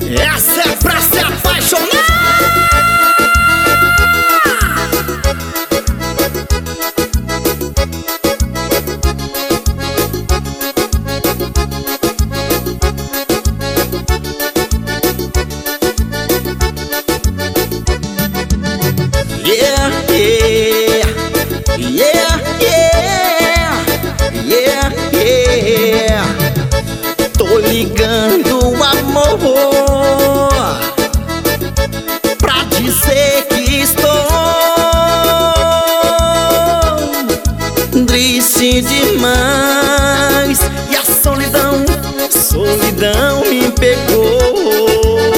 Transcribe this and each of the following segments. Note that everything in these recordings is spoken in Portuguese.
Essa é pra se apaixonar. Yeah, yeah, yeah, yeah, yeah, yeah. Tô ligando, amor, pra dizer que estou triste demais e a solidão me pegou.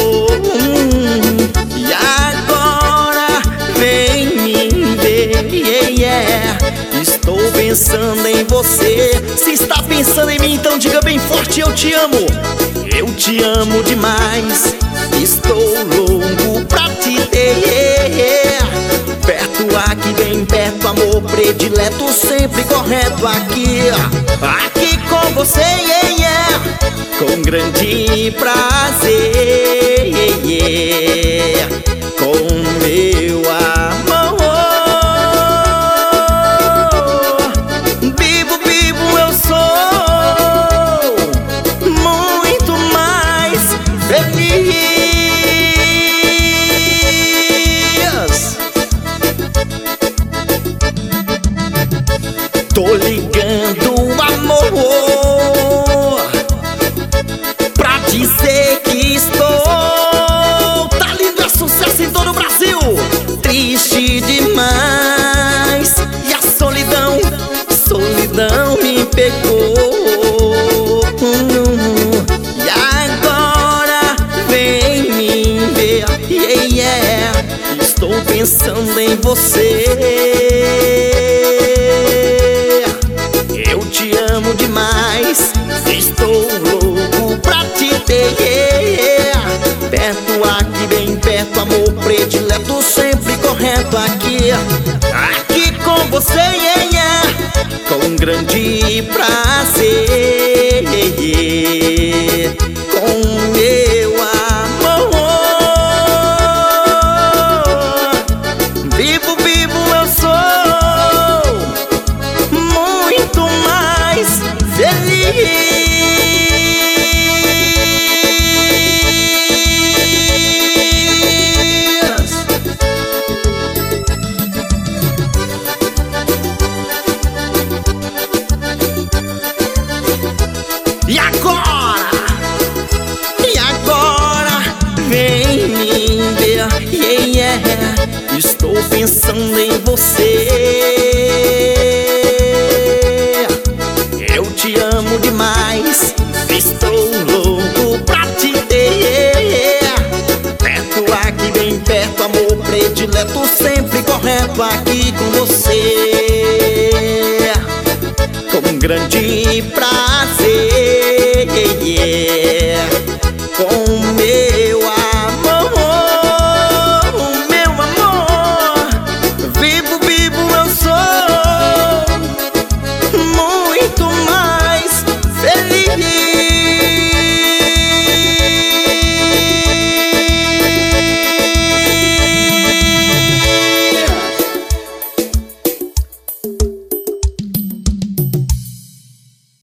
E agora vem me ver, yeah, yeah. Estou pensando em você. Se está pensando em mim, então diga bem forte: eu te amo. Eu te amo demais. Estou louco pra te ter perto aqui, bem perto, amor predileto, sempre correto aqui. Aqui com você, yeah, yeah. Com grande prazer, yeah, yeah. Com meu amor. Vivo, vivo, eu sou muito mais feliz. Tô ligando, amor, pra dizer que estou, tá lindo, é sucesso em todo o Brasil. Triste demais e a solidão me pegou. E agora vem me ver, yeah, yeah. Estou pensando em você. Eu te amo demais. Estou louco pra te ter perto aqui, bem perto, amor predileto, sempre correto aqui. Aqui com você, yeah, yeah. Com grande prazer, yeah, yeah. Com meu amor. Vivo, vivo, eu sou muito mais feliz. E agora vem me ver, yeah, yeah. Estou pensando em você. Eu te amo demais. Estou louco pra te ter perto aqui, bem perto, amor predileto, sempre correto aqui com você. Com grande prazer, yeah, yeah.